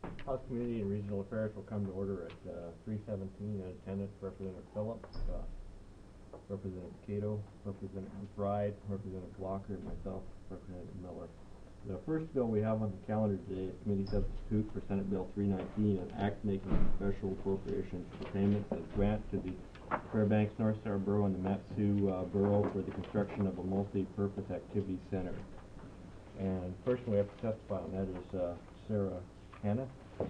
House Committee and Regional Affairs will come to order at 3:17 in attendance. Representative Phillips, Representative Cato, Representative McBride, Representative Blocker, and myself, Representative Miller. The first bill we have on the calendar today is committee substitute for Senate Bill 319, an act making special appropriations for payments as grant to the Fairbanks North Star Borough and the Matsu Borough for the construction of a multi-purpose activity center. And first we have to testify on that is Sarah Hanna.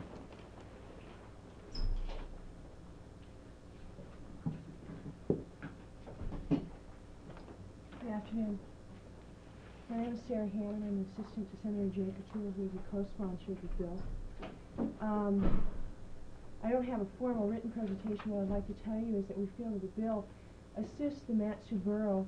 Good afternoon. My name is Sarah Hanna. I'm assistant to Senator Jay Couture, who is a co-sponsor of the bill. I don't have a formal written presentation. What I'd like to tell you is that we feel that the bill assists the Matsu Borough.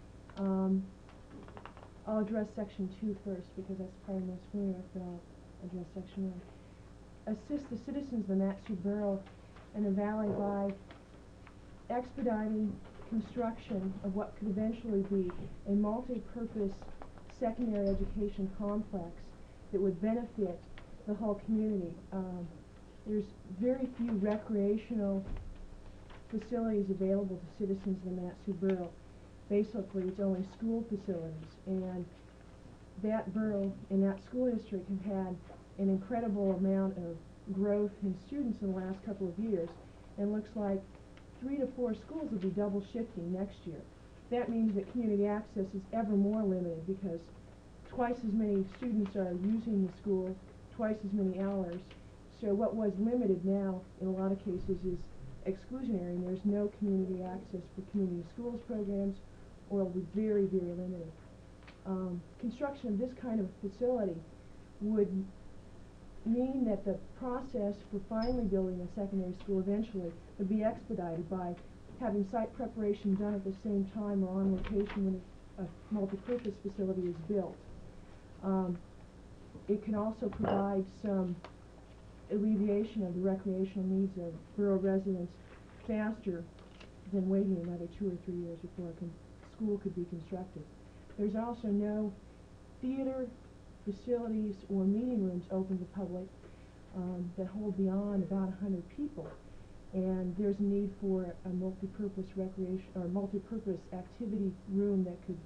I'll address Section 2 first because that's probably most familiar with, but I'll address Section 1. Assist the citizens of the Matsu Borough and the Valley by expediting construction of what could eventually be a multi-purpose secondary education complex that would benefit the whole community. There's very few recreational facilities available to citizens of the Matsu Borough. Basically, it's only school facilities, and that borough and that school district have had an incredible amount of growth in students in the last couple of years, and looks like 3 to 4 schools will be double shifting next year. That means that community access is ever more limited because twice as many students are using the school, twice as many hours. So what was limited now in a lot of cases is exclusionary, and there's no community access for community schools programs, or it'll be very, very limited. Construction of this kind of facility would mean that the process for finally building a secondary school eventually would be expedited by having site preparation done at the same time or on location when a multi-purpose facility is built. It can also provide some alleviation of the recreational needs of borough residents faster than waiting another 2 or 3 years before a school could be constructed. There's also no theater facilities or meeting rooms open to the public that hold beyond about 100 people, and there's a need for a multi-purpose recreation or multi-purpose activity room that could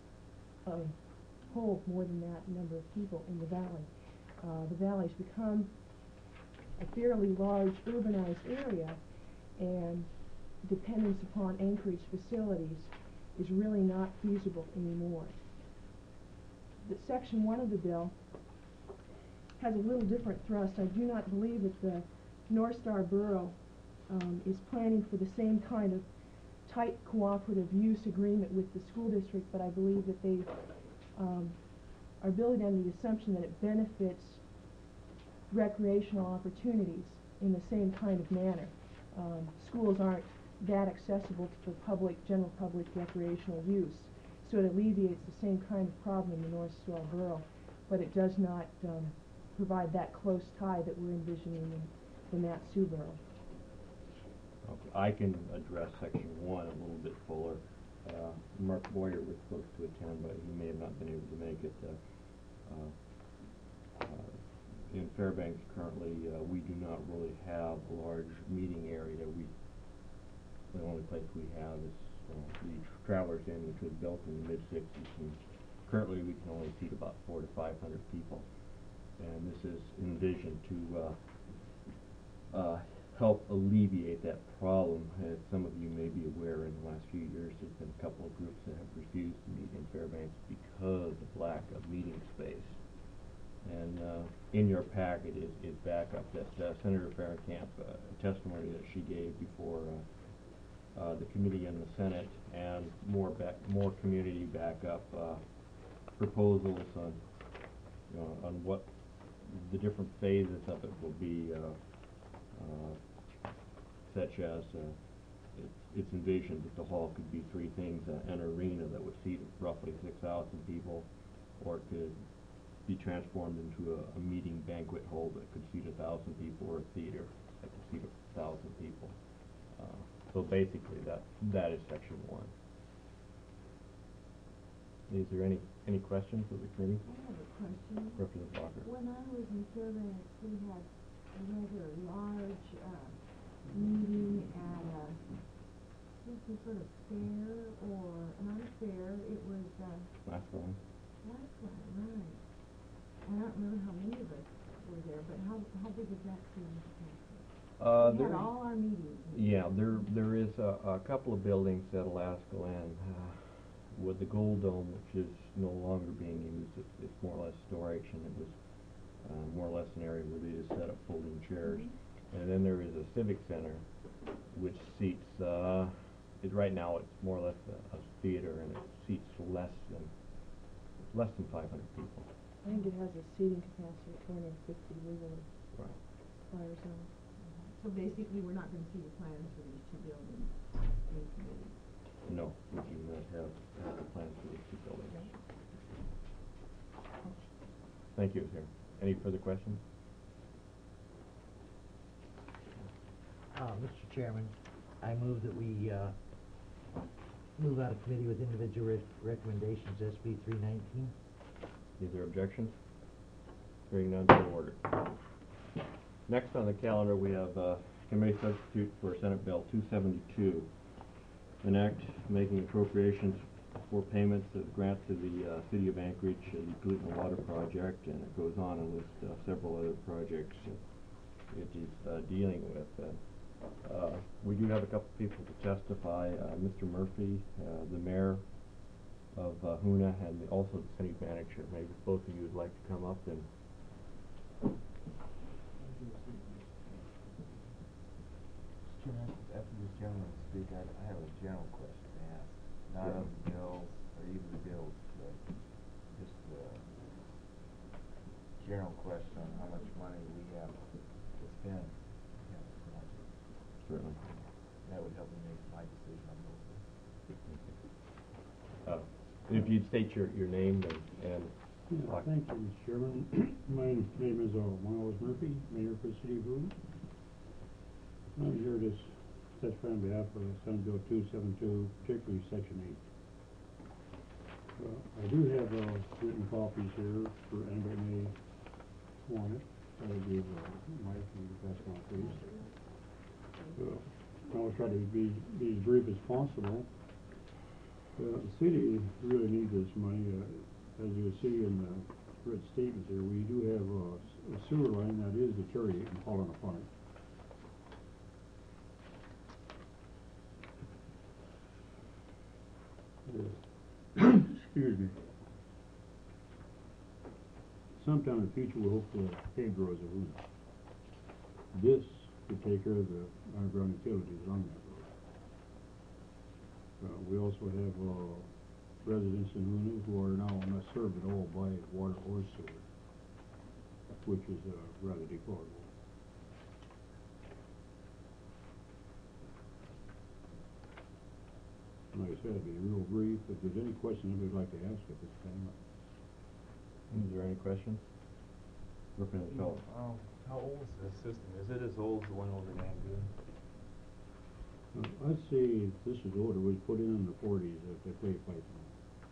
hold more than that number of people in the valley. The valley's become a fairly large urbanized area, and dependence upon Anchorage facilities is really not feasible anymore. The Section 1 of the bill has a little different thrust. I do not believe that the North Star Borough is planning for the same kind of tight cooperative use agreement with the school district, but I believe that they are building on the assumption that it benefits recreational opportunities in the same kind of manner. Schools aren't that accessible to the general public recreational use, so it alleviates the same kind of problem in the North Star Borough, but it does not provide that close tie that we're envisioning in the Matsu Borough. Okay, I can address Section 1 a little bit fuller. Mark Boyer was supposed to attend, but he may have not been able to make it. In Fairbanks currently, we do not really have a large meeting area. The only place we have is the Travelers Inn, which was built in the mid-60s, and currently we can only seat about 400 to 500 people. And this is envisioned to help alleviate that problem. As some of you may be aware, in the last few years there's been a couple of groups that have refused to meet in Fairbanks because of lack of meeting space. And in your packet is backup that Senator Fahrenkamp, a testimony that she gave before the committee and the Senate, and more community backup proposals on what the different phases of it will be, such as it's envisioned that the hall could be 3 things: an arena that would seat roughly 6,000 people, or it could be transformed into a meeting banquet hall that could seat 1,000 people, or a theater that could seat 1,000 people. So basically that is Section 1. Is there any questions of the committee? I have a question. Representative Blocker. When I was in Fairbanks, we had rather large, meeting at a, I think some sort of fair, or not a fair, it was, Last one. Lifeline, right. I don't remember how many of us were there, but how big is that seating capacity? We had all our meetings. Yeah, there is a couple of buildings at Alaska Land, with the Gold Dome, which is no longer being used. It's more or less storage, and it was, more or less an area where they just set up folding chairs. Mm-hmm. And then there is a civic center, which seats, right now it's more or less a theater, and it seats less than 500 people. I think it has a seating capacity of 250 legally. Right. Fire zone. So basically, we're not gonna see the plans for these two buildings in committee. No, we do not have the plans for these two buildings. Thank you, sir. Any further questions? Mr. Chairman, I move that we, move out of committee with individual recommendations, SB 319. Is there objections? Hearing none, so ordered. Next on the calendar, we have committee substitute for Senate Bill 272, an act making appropriations for payments of grant to the City of Anchorage, the Gluten Water Project, and it goes on and lists several other projects that it is dealing with. We do have a couple people to testify. Mr. Murphy, the mayor of Hoonah, and also the city manager. Maybe both of you would like to come up and After this gentleman speak, I have a general question to ask, not on the bills or even the bills, but just a general question on how much money we have to spend. certainly. That would help me make my decision on those. If you'd state your name and Yeah, thank you, Mr. Chairman. My name is Miles Murphy, Mayor for the City of Hoonah. I'm here to testify on behalf of Senate Bill 272, particularly Section 8. I do have written copies here for anybody may want it. I will give Mike and pass it on, please. I'll try to be as brief as possible. The city really needs this money. As you see in the red statements here, we do have a sewer line that is deteriorating and falling apart. Excuse me. Sometime in the future, we hope the paved roads are Hoonah. This would take care of the underground utilities on that road. We also have residents in Hoonah who are now not served at all by water or sewer, which is rather deplorable. Like I said, I'd be real brief. If there's any questions anybody'd like to ask at this time. is there any questions? Representative Phillips. How old is this system? Is it as old as the one over in Angoon? I'd say this is older. It was put in the 40s at the clay pipeline.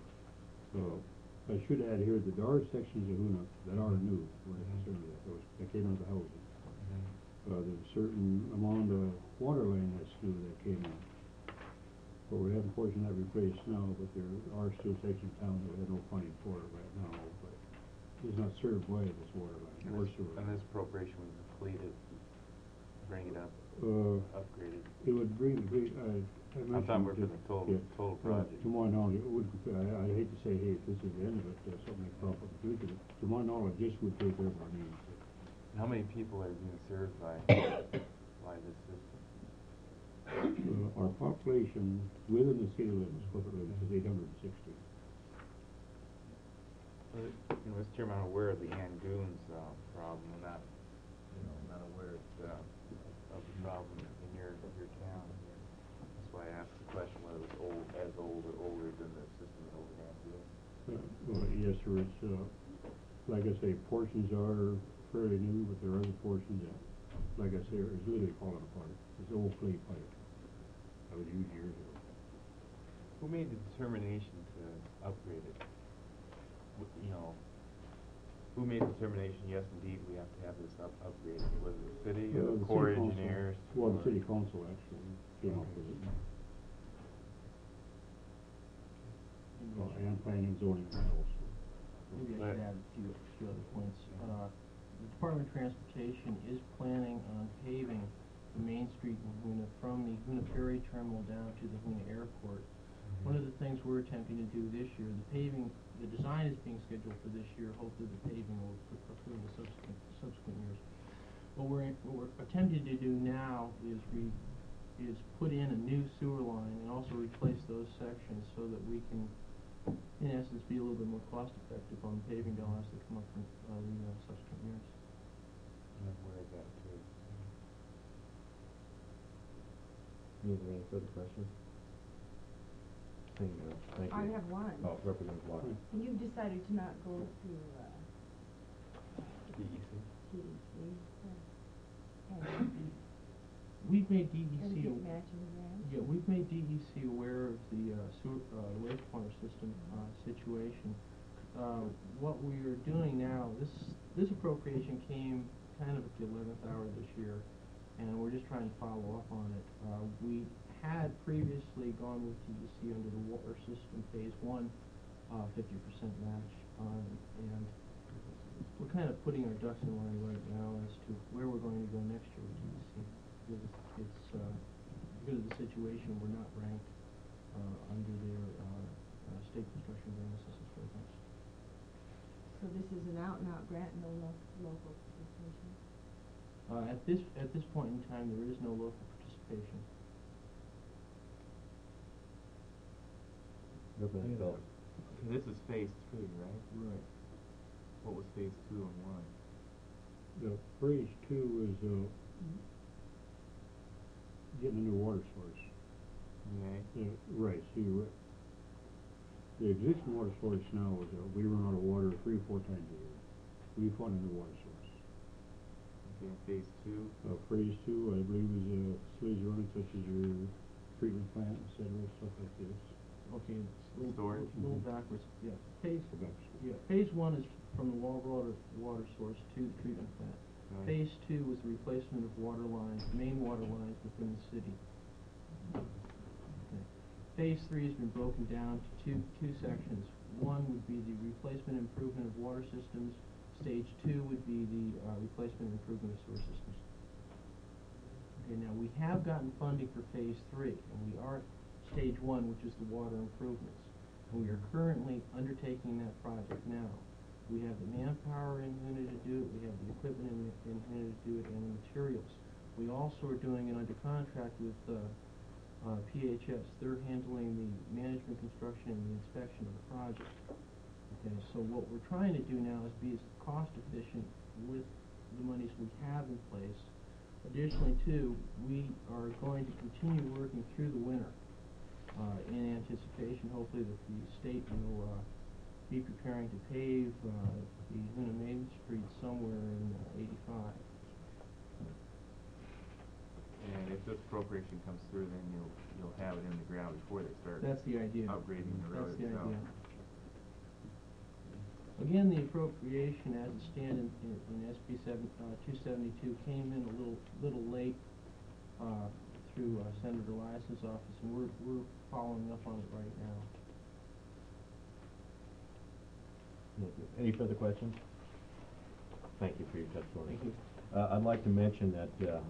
I should add here that there are sections of Hoonah that are new. We're concerned with that came out of the housing. There's a certain amount of water line that's new that came in. But we have a portion that replaced now, but there are still sections of town that have no funding for it right now, but is not served by this water line or sewer. And this appropriation was depleted, bring it up, upgraded. It would bring the, I'm talking about for the total project. To my knowledge, it would, I hate to say, hey, this is the end of it, something like crop up in the future, but to my knowledge, this would take care of our needs. How many people are being served by this system? Our population within the city limits, corporate limits, is 860. Mr. Chairman, I'm aware of the Angoons problem, and not aware of the problem in your town here. That's why I asked the question whether it was as old or older than the system over in Angoon. Well, yes, there is, like I say, portions are fairly new, but there are other portions that, like I say, is literally falling apart. It's old clay pipe that was used years ago. Who made the determination to upgrade it? who made the determination, yes, indeed, we have to have this upgraded? Was it the city Well, or the the Corps city of council- Engineers? Well, the or- city council actually came up with it. And planning and zoning also. Maybe I But- should add a few other points. The Department of Transportation is planning on paving the Main Street in Hoona from the Hoona Ferry Terminal down to the Hoona Airport. One of the things we're attempting to do this year, the design is being scheduled for this year, hopefully the paving will occur in the subsequent years. What we're attempting to do now is put in a new sewer line and also replace those sections so that we can, in essence, be a little bit more cost effective on paving dollars that come up from the subsequent years. I'm aware of that too. Is there any further questions? Seeing none, thank you. I have one. Oh, Representative Blocker. You've decided to not go through, DEC? TDC, and We've made get DEC, matching grants? yeah, we've made DEC aware of the sewer, wastewater system, situation. What we are doing now, this appropriation came kind of at the 11th hour this year, and we're just trying to follow up on it. We had previously gone with DEC under the water system phase 1, 50% match, and we're kind of putting our ducks in line right now as to where we're going to go next year with DEC. Because it's, because of the situation, we're not ranked, under their, state construction grant assistance programs. So this is an out-and-out grant, no local participation? At this point in time, there is no local participation. Representative Phillips. Okay, this is phase 3, right? Right. What was phase 2 and 1? The phase 2 is, getting a new water source. Okay. Right, see, the existing water source now is, we run out of water 3 or 4 times a year. We fund a new water source. Okay, and phase 2? Phase 2, I believe, is, facilities running such as your treatment plant, et cetera, stuff like this. Okay, it's a little, Storage? little backwards, yeah. Phase, Go back. yeah, phase 1 is from the water source to the treatment plant. Right. Phase 2 was the replacement of water lines, main water lines within the city. Okay. Phase 3 has been broken down to two sections. One would be the replacement and improvement of water systems. Stage 2 would be the replacement and improvement of sewer systems. Okay, now we have gotten funding for phase 3, and we are at stage 1, which is the water improvements. And we are currently undertaking that project now. We have the manpower in Hoona to do it, we have the equipment in Hoona to do it, and the materials. We also are doing it under contract with PHS. They're handling the management, construction, and the inspection of the project. Okay, so what we're trying to do now is be as cost efficient with the monies we have in place. Additionally, too, we are going to continue working through the winter in anticipation, hopefully, that the state will be preparing to pave the Hoona Main Street somewhere in '85. And if this appropriation comes through, then you'll have it in the ground before they start That's the idea. upgrading the road That's the itself. idea. Again, the appropriation as it stands in SB 272 came in a little late through Senator Elias's office, and we're following up on it right now. Thank you. Any further questions? Thank you for your testimony. Thank you. I'd like to mention that,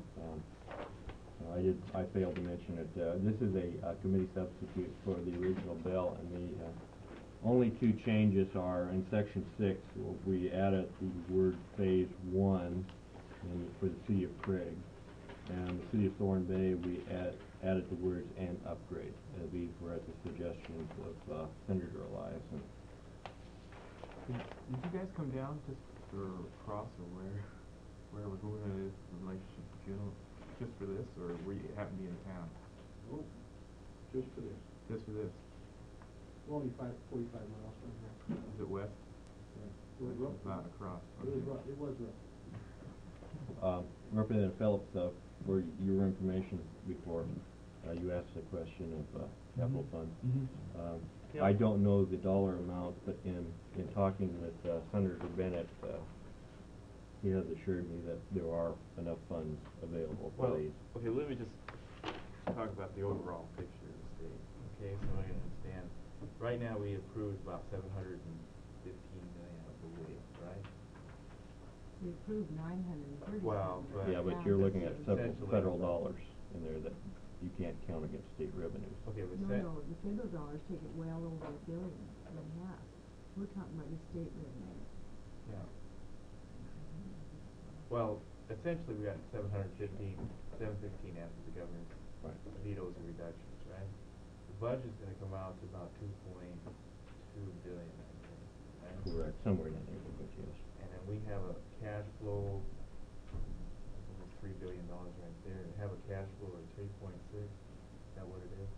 I failed to mention it, this is a committee substitute for the original bill, and the only two changes are in section 6, we added the word phase 1 for the city of Craig, and the city of Thorn Bay, we added the words "and upgrade." These were at the suggestions of Senator Elias. Did you guys come down just for cross or where Hoona is in relationship to Juneau, just for this, or were you happen to be in town? Oh, just for this. Just for this? Only 45 miles from here. Is it west? Yeah. It was rough. Not across. It was rough, it was rough. Representative Phillips, for your information before you asked the question of capital funds. Yeah. I don't know the dollar amount, but in talking with Senator Bennett, he has assured me that there are enough funds available for Well, these. okay, let me just talk about the overall picture of the state, okay, so I understand. Right now, we approved about 715 million, I believe, right? We approved 937. Well, but- Yeah, but now you're this looking at is- several Essentially, federal but- dollars in there that you can't count against state revenues. Okay, but No, the federal dollars take it well over $1 billion and a half. We're talking about the state revenue. yeah. Well, essentially, we got 715 after the governor's Right. vetoes or reductions, right? The budget's gonna come out to about 2.2 billion, I think, right? Correct, somewhere in that neighborhood, yes. And then we have a cash flow, almost $3 billion right there, have a cash flow of 3.6, is that what it is?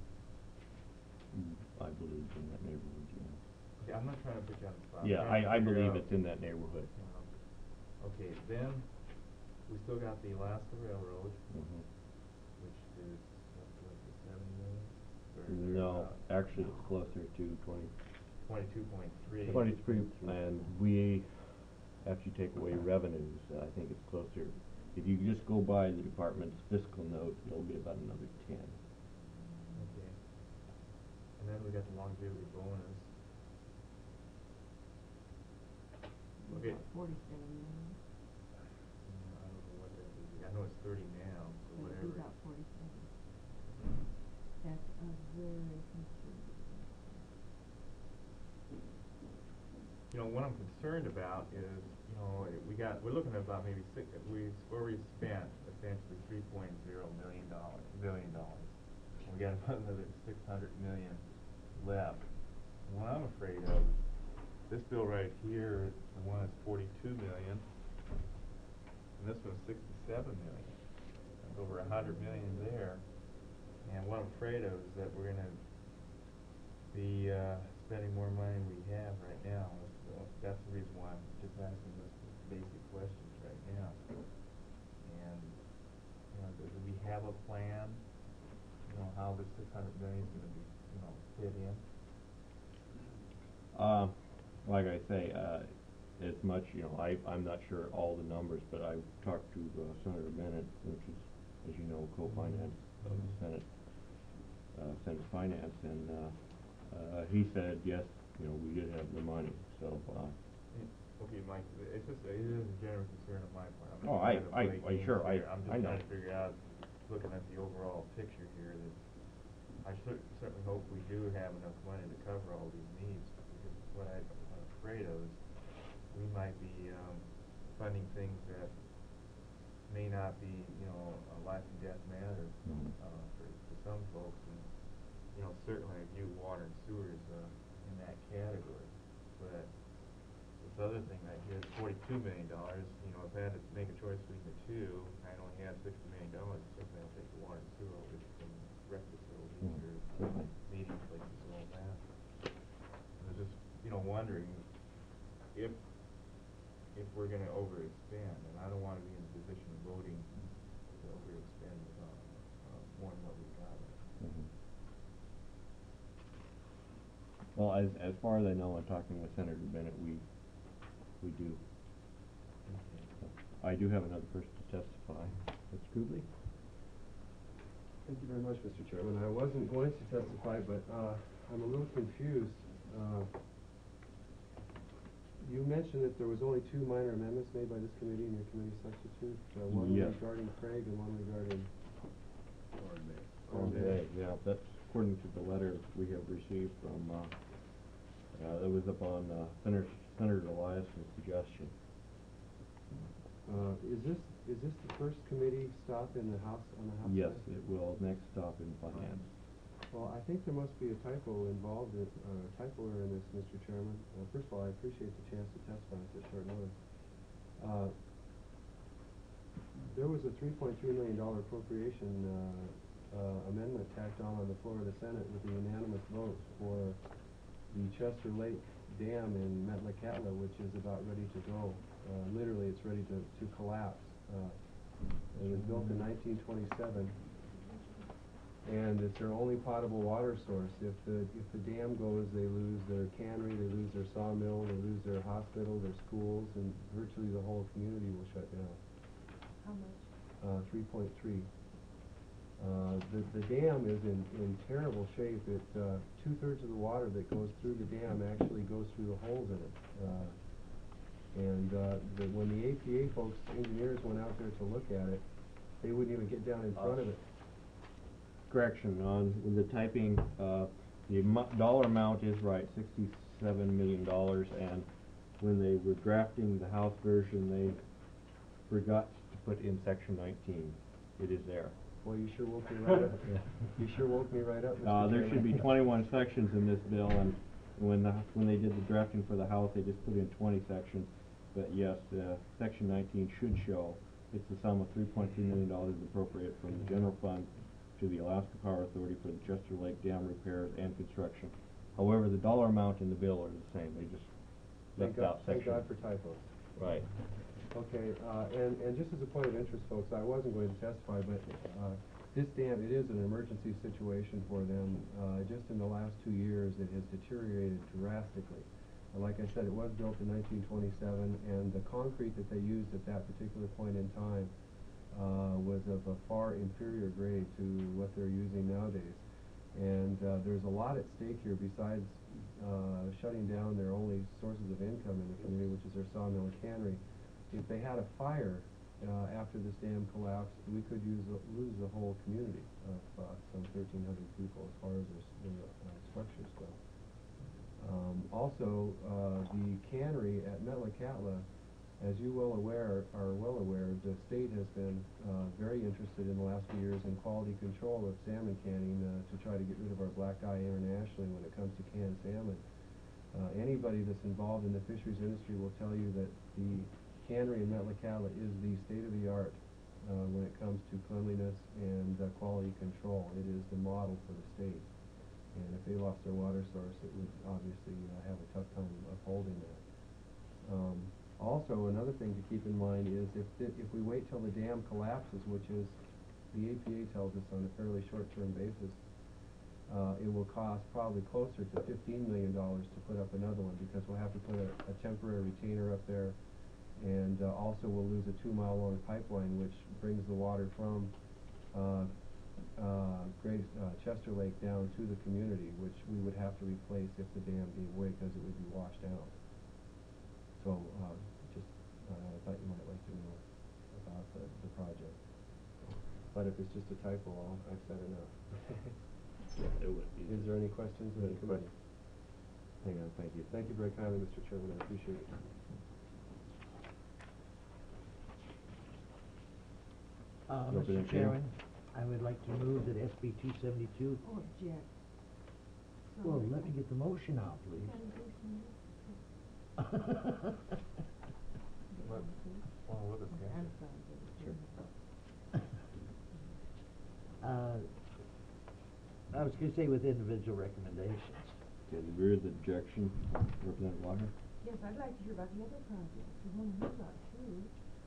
I believe in that neighborhood, yeah. Okay, I'm not trying to put you on the spot. I'm Yeah, trying to I figure believe out, it's in that neighborhood. Okay, then, we still got the Alaska Railroad, Mhm. which is, what, 70 million? Or No, thereabout? actually, it's closer to 22.3. 23, and we, after you take away revenues, I think it's closer, if you just go by the department's fiscal note, it'll be about another 10. Okay. And then we got the longevity bonus. Okay. About 47 million. I don't know what that is. I know it's 30 now, so But whatever. it'd be about 47. That's a very conservative. You know, what I'm concerned about is, you know, we're looking at about maybe we've already spent essentially $3.0 billion. And we got about another 600 million left. And what I'm afraid of, this bill right here, the one is 42 million, and this one's 67 million. That's over 100 million there. And what I'm afraid of is that we're gonna be spending more money than we have right now. That's the reason why I'm just asking those basic questions right now. And, you know, do we have a plan, you know, how this 600 million is gonna be, you know, fit in? Like I say, as much, you know, I'm not sure all the numbers, but I talked to Senator Bennett, which is, as you know, co-finance of the Senate Finance, and he said, yes, you know, we did have the money, so, Okay, Mike, it is a general concern of my part. I'm Oh, not trying to play games sure, here. I I'm just know. trying to figure out, looking at the overall picture here, that I certainly hope we do have enough money to cover all these needs, because what I'm afraid of is we might be funding things that may not be, you know, a life and death matter for some folks, and, you know, certainly I view water and sewers in that category, but this other thing right here is $42 million, you know, if I had to make a choice between the two, I only had $60 million, certainly I'll take the water and sewer over some rec facilities or certainly. meeting places and all that. I was just, you know, wondering if we're gonna overexpend, and I don't wanna be in a position of voting to overexpend more than what we've got. Mhm. Well, as far as I know, in talking with Senator Bennett, we do. So, I do have another person to testify. Mr. Kubley? Thank you very much, Mr. Chairman. I wasn't going to testify, but I'm a little confused. You mentioned that there was only 2 minor amendments made by this committee and your committee substitute, one Yes. regarding Craig and one regarding Okay, yeah, that's according to the letter we have received from, that was upon Senator Elias's suggestion. Is this the first committee stop in the House, on the House Yes, side? it will next stop in finance. Well, I think there must be a typo involved, typo error in this, Mr. Chairman. First of all, I appreciate the chance to testify at such short notice. There was a $3.3 million appropriation amendment tacked on the floor of the Senate with a unanimous vote for the Chester Lake Dam in Metlakatla, which is about ready to go. Literally, it's ready to collapse. It was built in 1927. and it's their only potable water source. If the dam goes, they lose their cannery, they lose their sawmill, they lose their hospital, their schools, and virtually the whole community will shut down. How much? 3.3. The dam is in terrible shape. It, 2/3 of the water that goes through the dam actually goes through the holes in it. When the APA folks, engineers went out there to look at it, they wouldn't even get down in front of it. Correction on the typing, the dollar amount is right, $67 million, and when they were drafting the House version, they forgot to put in section 19. It is there. Well, you sure woke me right up. You sure woke me right up, Mr. There should be Chairman. 21 sections in this bill, and when they did the drafting for the House, they just put in 20 sections. But yes, section 19 should show it's the sum of $3.3 million appropriated from the general fund to the Alaska Power Authority for the Chester Lake Dam repairs and construction. However, the dollar amount in the bill are the same. They just left out Thank section. God for typos. Right. Okay, and just as a point of interest, folks, I wasn't going to testify, but this dam, it is an emergency situation for them. Just in the last 2 years, it has deteriorated drastically. Like I said, it was built in 1927, and the concrete that they used at that particular point in time was of a far inferior grade to what they're using nowadays. And there's a lot at stake here besides shutting down their only sources of income in the community, which is their sawmill and cannery. If they had a fire after this dam collapsed, we could lose the whole community of some 1,300 people as far as their structures go. Also, the cannery at Metlakatla, as you are well aware, the state has been very interested in the last few years in quality control of salmon canning to try to get rid of our black eye internationally when it comes to canned salmon. Anybody that's involved in the fisheries industry will tell you that the cannery in Metlakatla is the state-of-the-art when it comes to cleanliness and quality control. It is the model for the state. And if they lost their water source, it would obviously have a tough time upholding that. Also, another thing to keep in mind is if we wait till the dam collapses, which is the APA tells us on a fairly short-term basis, it will cost probably closer to $15 million to put up another one, because we'll have to put a temporary retainer up there, and also we'll lose a 2-mile-long pipeline which brings the water from Chester Lake down to the community, which we would have to replace if the dam gave way, because it would be washed out. So I thought you might like to know about the project. But if it's just a typo, I've said enough. It would be. Is there any questions of the Any committee? Hang on, thank you. Thank you very kindly, Mr. Chairman, I appreciate it. Mr. Chairman, I would like to move that SB 272. Oh, object. Well, Sorry. let me get the motion out, You please. gotta do some- Well, what is that? I'm sorry, David. I was gonna say with individual recommendations. Okay, the rear of the objection, Representative Walker. Yes, I'd like to hear about the other projects. We've only heard about 2.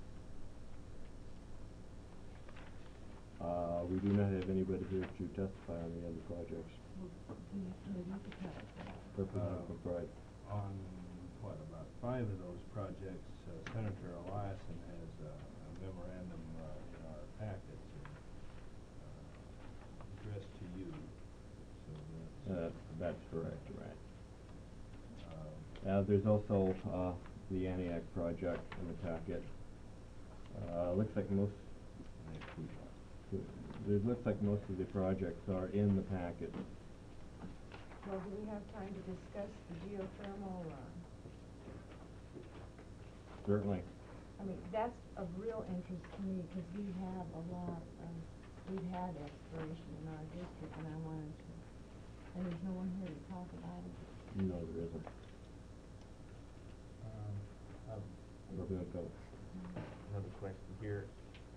We do not have anybody here to testify on the other projects. Well, can you tell us that? Representative McBride. On, about 5 of those projects, Senator Eliason has a memorandum in our packets addressed to you, so That's correct, right. There's also the Antioch project in the packet. Looks like most of the projects are in the packet. Well, do we have time to discuss the geothermal, Certainly. I mean, that's of real interest to me, because we've had exploration in our district, and I wanted to, and there's no one here to talk about it. No, there isn't. Representative Phillips. Another question here.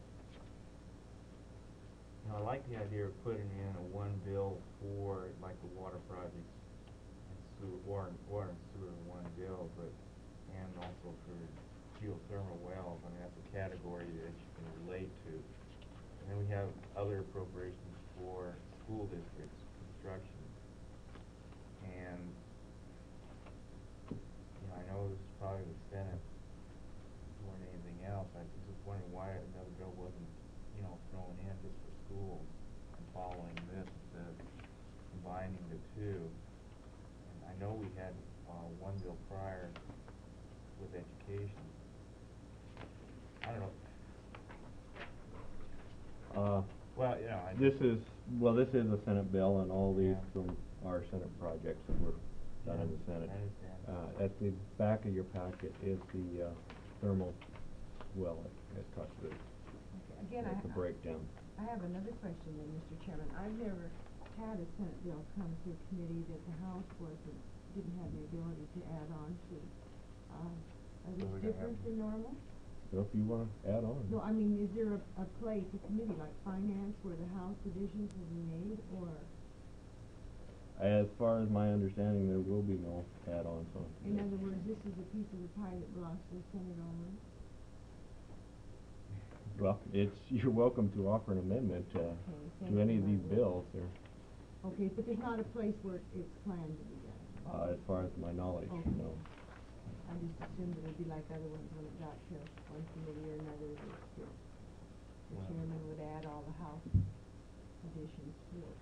You know, I like the idea of putting in a one bill for like the water projects and sewer, water and sewer in one bill, and also for geothermal wells. I mean, that's a category that you can relate to. And then we have other appropriations for school district's construction. And, you know, I know this is probably the Senate more than anything else. I was just wondering why another bill wasn't, you know, thrown in just for schools and following this instead of combining the two. And I know we had, one bill prior with education. I don't know. Well, you know, this is a Senate bill, and all these Yeah. from our Senate projects that were done in the Senate. I understand. At the back of your packet is the thermal well at Custer. Again, It's a breakdown. I have another question then, Mr. Chairman. I've never had a Senate bill come through committee that the House didn't have the ability to add on to. Are So these we're gonna different have- than normal? So if you wanna add on. No, I mean, is there a place, a committee like finance where the House divisions will be made, or? As far as my understanding, there will be no add-ons on. In other words, this is a piece of the pie that belongs to the Senate only? Well, you're welcome to offer an amendment, thank to any you, of these Margaret. bills, Okay, but there's not a place where it's planned to be done? as far as my knowledge, Okay. no. I just assumed it would be like other ones when it got to one committee or another, that the Well. chairman would add all the House additions to it.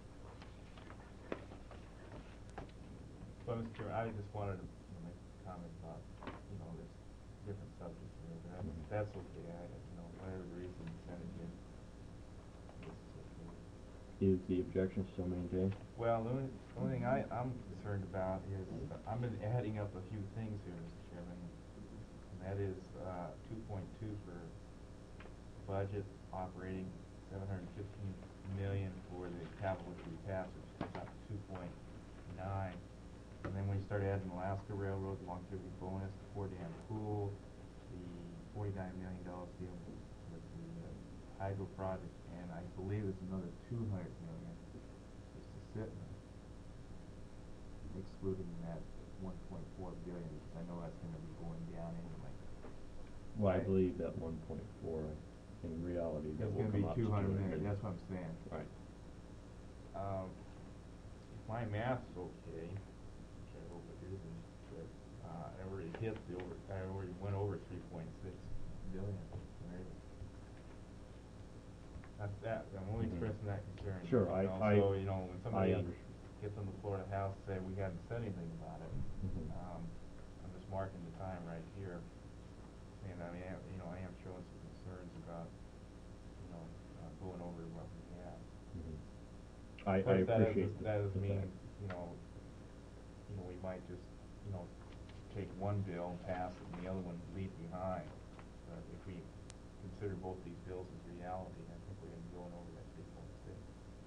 Well, Mr. Chairman, I just wanted to make a comment about, you know, there's different subjects here, but that's okay. You know, whatever the reason the Senate did, this is okay. Is the objection still maintained? Well, the only thing I'm concerned about is, I've been adding up a few things here, Mr. Chairman, and that is, 2.2 for budget operating, 715 million for the capital passage, comes out to 2.9. And then when you start adding Alaska Railroad, the longevity bonus, the Fort Dam pool, the $49 million deal with the hydro project, and I believe it's another 200 million just to sit in, excluding that 1.4 billion, because I know that's gonna be going down anyway. Well, I Right. believe that 1.4, in reality, that It's will gonna be come up to 200 200 million, that's what I'm saying. Right. If my math's okay, which I hope it isn't, but, I already I already went over 3.6 billion, right? That's that, I'm only Mhm. expressing that concern. Sure, you know, I So, you know, when somebody understand. gets on the floor of the House, say, we haven't said anything about it, Mhm. I'm just marking the time right here, saying, I mean, you know, I am showing some concerns about, you know, going over what we have. Mhm. I But that appreciate doesn't the mean, fact. you know, we might just, you know, take one bill and pass it and the other one leave behind. But if we consider both these bills as reality, I think we're gonna be going over that 3.6.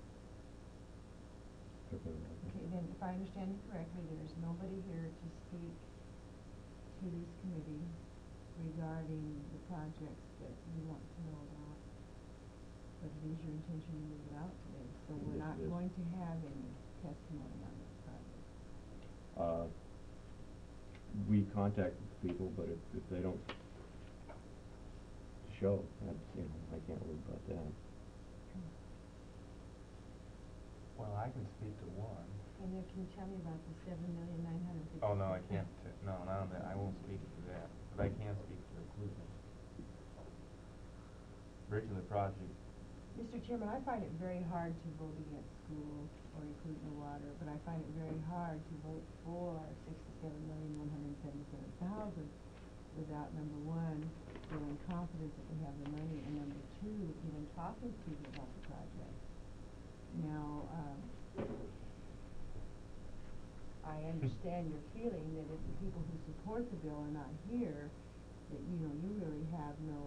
Okay, then, if I understand you correctly, there's nobody here to speak to this committee regarding the projects that you want to know about. But it is your intention to move it out today, so we're Yes, not it is. going to have any testimony on this project. We contacted people, but if they don't show, that's, I can't worry about that. Well, I can speak to one. And then can you tell me about the $7,956,000? Oh, no, I can't, no, not on that, I won't speak to that, but I can speak to the Clutha. Originally, the project, Mr. Chairman, I find it very hard to vote against schools or include the water, but I find it very hard to vote for $67,177,000 without, number one, feeling confident that we have the money, and number two, even talking to people about the project. Now, I understand your feeling that if the people who support the bill are not here, that, you really have no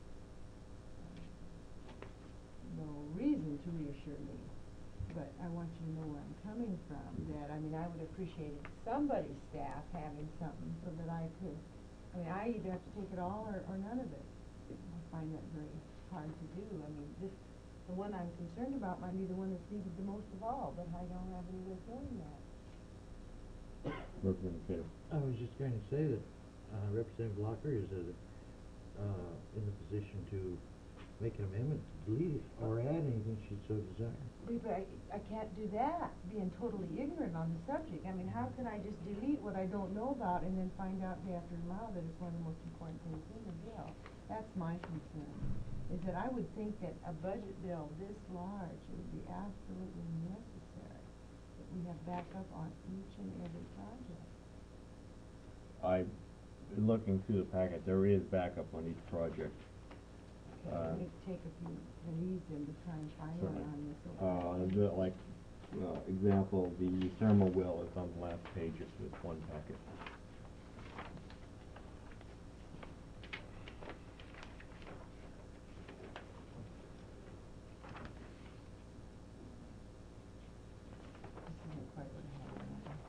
reason to reassure me. But I want you to know where I'm coming from, that, I would appreciate somebody's staff having something so that I either have to take it all or none of it. I find that very hard to do. The one I'm concerned about might be the one that's needed the most of all, but I don't have any way of knowing that. Representative Cato. I was just going to say that Representative Blocker is in the position to make an amendment, delete it, or add anything she so desires. But I can't do that, being totally ignorant on the subject. I mean, how can I just delete what I don't know about and then find out day after tomorrow that it's one of the most important things in the bill? That's my concern, is that I would think that a budget bill this large, it would be absolutely necessary that we have backup on each and every project. Looking through the packet, there is backup on each project. Okay, it'd take a few leads in to try and find one on this. Like, example, the thermal well is on the last page of this one packet. This isn't quite what I had in mind.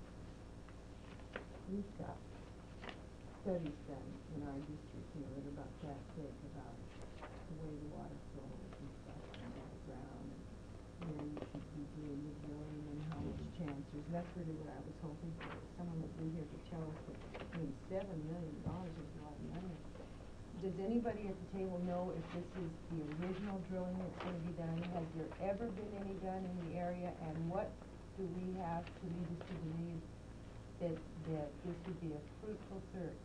We've got studies done in our district here that are about that thick about the way the water flows and stuff underground and where you should be doing the drilling and how much chances. That's really what I was hoping for. Someone would be here to tell us that, I mean, $7 million is a lot of money. Does anybody at the table know if this is the original drilling that's gonna be done? Has there ever been any done in the area? And what do we have to lead us to believe that this would be a fruitful search?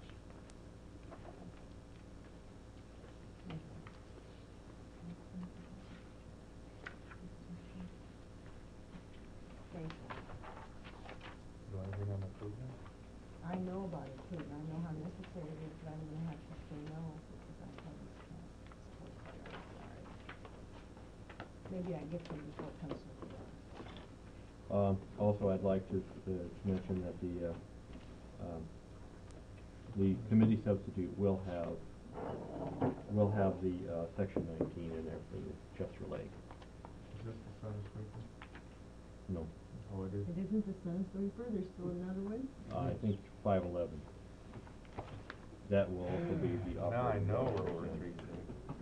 Thank you. You want anything on the program? I know about it too, and I know how necessary it is, but I'm gonna have to say no, because I probably can't support it. I'm sorry. Maybe I get them before it comes to the floor. Also, I'd like to mention that the committee substitute will have the section 19 in there for the Chester Lake. Is this the Sun Sweeper? No, Oh, it is? It isn't the Sun Sweeper, there's still another one? I think 511. That will also be the Now I operating. know budget. we're over 360.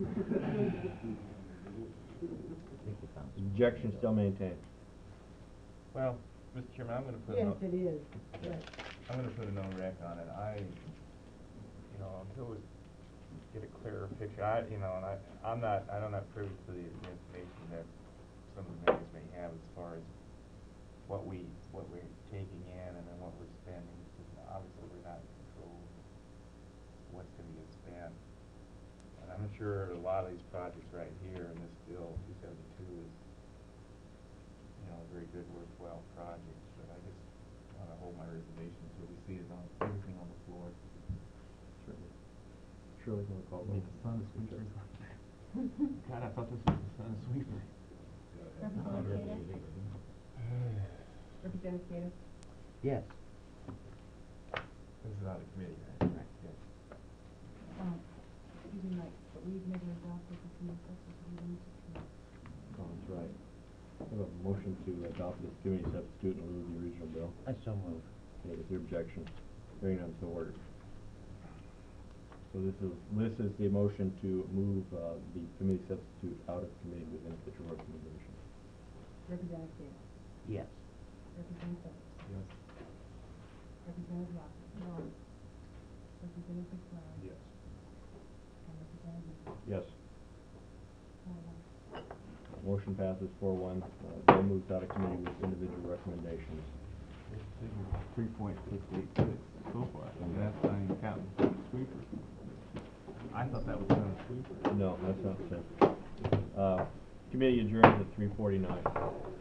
I think we found some. Objection still maintained. Well, Mr. Chairman, I'm gonna put a Yes, no, it is, yes. I'm gonna put a no rec on it. Until we get a clearer picture, I don't have privy to the information that some of the mayors may have as far as what we're taking in and then what we're spending, because obviously we're not in control of what's gonna get spent. And I'm sure a lot of these projects right here in this bill, 272, is, very good, worthwhile projects, but I just wanna hold my reservations until we see it on, everything on the floor. Certainly. Shirley's gonna call I mean, vote. the Sun Sweeper. God, I thought this was the Sun Sweeper. Representative Gator? Yes. This is out of committee, right? Right. Yes. Excuse me, Mike, but we've never adopted the committee substitute. Oh, that's right. I have a motion to adopt this committee substitute in lieu of the original bill. I so move. Okay, is there objection? Hearing none, so ordered. So this is the motion to move the committee substitute out of committee with individual recommendation. Representative Gator? Yes. Representative Phillips? Yes. Representative Lockwood? No. Representative McBride? Yes. And Representative Newman? Yes. 4-1. Motion passes 4-1. Bill moves out of committee with individual recommendations. This figure is 3.686 so far, and that's not even counting the sweeper. I thought that was Sun Sweeper. No, that's not the same. Committee adjourns at 3:49.